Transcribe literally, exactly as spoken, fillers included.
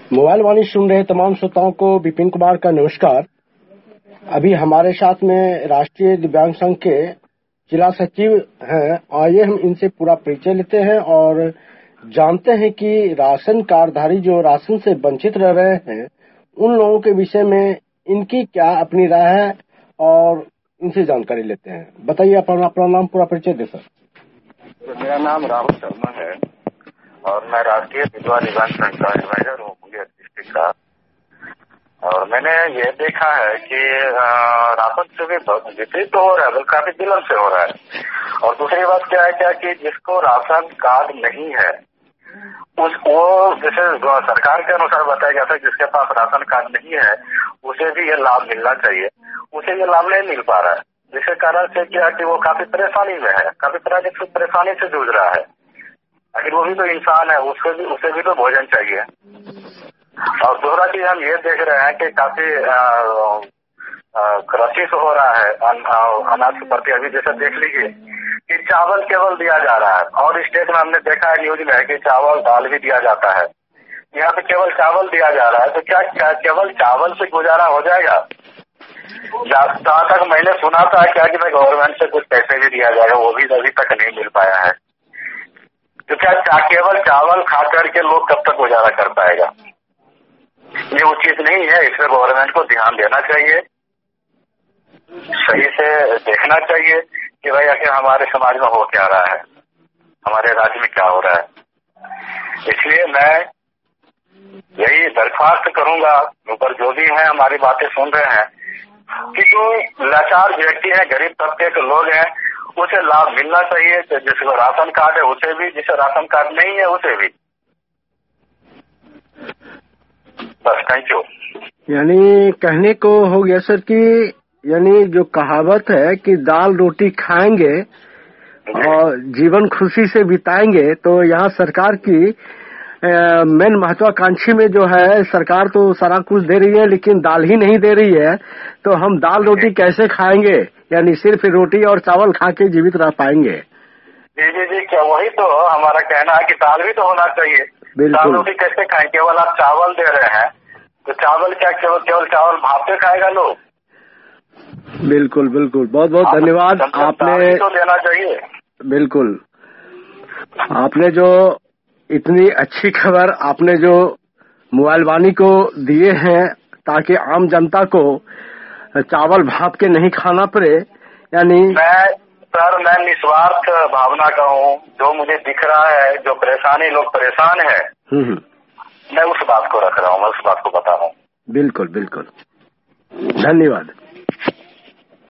Mobile वाणी सुन रहे तमाम श्रोताओं को विपिन कुमार का नमस्कार। अभी हमारे साथ में राष्ट्रीय दिव्यांग संघ के जिला सचिव हैं। आइए हम इनसे पूरा परिचय लेते हैं और जानते हैं कि राशन कार्डधारी जो राशन से वंचित रह रहे हैं उन लोगों के विषय में इनकी क्या अपनी राय है और इनसे जानकारी लेते हैं। बताइए अपना अपना नाम पूरा परिचय दे सर। तो मेरा नाम राहुल शर्मा है और मैं राष्ट्रीय विधवा दिव्यांग संघ का एडवाइजर हूँ मुंगेर डिस्ट्रिक्ट का। और मैंने ये देखा है कि राशन से भी विपरीत तो हो रहा है, काफी विलम्ब से हो रहा है। और दूसरी बात क्या है क्या कि जिसको राशन कार्ड नहीं है उस वो जैसे सरकार के अनुसार बताया गया था जिसके पास राशन कार्ड नहीं है उसे भी ये लाभ मिलना चाहिए, उसे ये लाभ नहीं मिल पा रहा है, जिसके कारण से क्या कि वो काफी परेशानी में है, काफी परेशानी से जूझ रहा है। आखिर वो भी तो इंसान है, उसको भी उसे भी तो भोजन चाहिए। और दूसरा चीज हम ये देख रहे हैं कि काफी क्राइसिस हो रहा है अनाज के प्रति। अभी जैसे देख लीजिए कि चावल केवल दिया जा रहा है और स्टेट में हमने देखा है न्यूज में कि चावल दाल भी दिया जाता है, यहाँ पे केवल चावल दिया जा रहा है। तो क्या, क्या केवल चावल से गुजारा हो जाएगा? जहाँ तक मैंने सुना था क्या कि भाई गवर्नमेंट से कुछ पैसे भी दिया जाएगा, वो भी अभी तक नहीं मिल पाया है। तो क्या चा, केवल चावल खा करके लोग कब तक गुजारा कर पाएगा? ये उचित नहीं है, इसमें गवर्नमेंट को ध्यान देना चाहिए, सही से देखना चाहिए कि भाई आखिर हमारे समाज में हो क्या रहा है, हमारे राज्य में क्या हो रहा है। इसलिए मैं यही दरख्वास्त करूंगा ऊपर जो भी है हमारी बातें सुन रहे हैं कि जो लाचार व्यक्ति है, गरीब तबके के लोग हैं, उसे लाभ मिलना चाहिए। जिसको राशन कार्ड है उसे भी, जिसे राशन कार्ड नहीं है उसे भी। बस, थैंक यू। यानी कहने को हो गया सर कि यानी जो कहावत है कि दाल रोटी खाएंगे और जीवन खुशी से बिताएंगे, तो यहाँ सरकार की मेन महत्वाकांक्षी में जो है सरकार तो सारा कुछ दे रही है लेकिन दाल ही नहीं दे रही है। तो हम दाल रोटी कैसे खाएंगे? यानी सिर्फ रोटी और चावल खा के जीवित रह पाएंगे? जी जी जी क्या वही तो हमारा कहना है कि दाल भी तो होना चाहिए। दाल रोटी कैसे खाएं? केवल आप चावल दे रहे हैं तो चावल क्या केवल केवल चावल भाप पे खाएगा लोग? बिल्कुल बिल्कुल, बहुत बहुत धन्यवाद। आपने तो देना चाहिए। बिल्कुल, आपने जो इतनी अच्छी खबर आपने जो मोबाइल वाणी को दिए हैं ताकि आम जनता को चावल भाप के नहीं खाना पड़े। यानी मैं सर मैं निस्वार्थ भावना का हूँ, जो मुझे दिख रहा है, जो परेशानी लोग परेशान है, मैं उस बात को रख रहा हूँ, मैं उस बात को बता रहा हूँ। बिल्कुल बिल्कुल, धन्यवाद।